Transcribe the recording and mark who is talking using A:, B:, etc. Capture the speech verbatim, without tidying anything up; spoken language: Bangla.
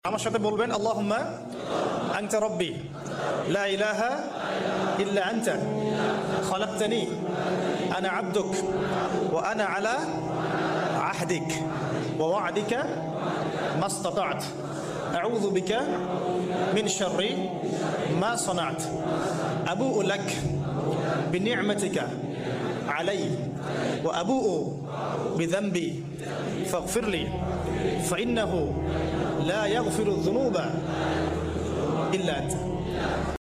A: আমার সাথে বলবেন আল্লাহুম্মা আনতা রাব্বি লা ইলাহা ইল্লা আনতা খালাকতানি আনা আবদুক ওয়া আনা আলা আহদিক ওয়া ওয়া'দিকা মাসতাতা'ত আউযু বিকা মিন শাররি মা সানা'ত আবুউ লাক বিনি'মাতিকা আলাই ওয়া আবুউ বিযানবি ফাগফির লি فإنه لا يغفر الذنوب إلا أنت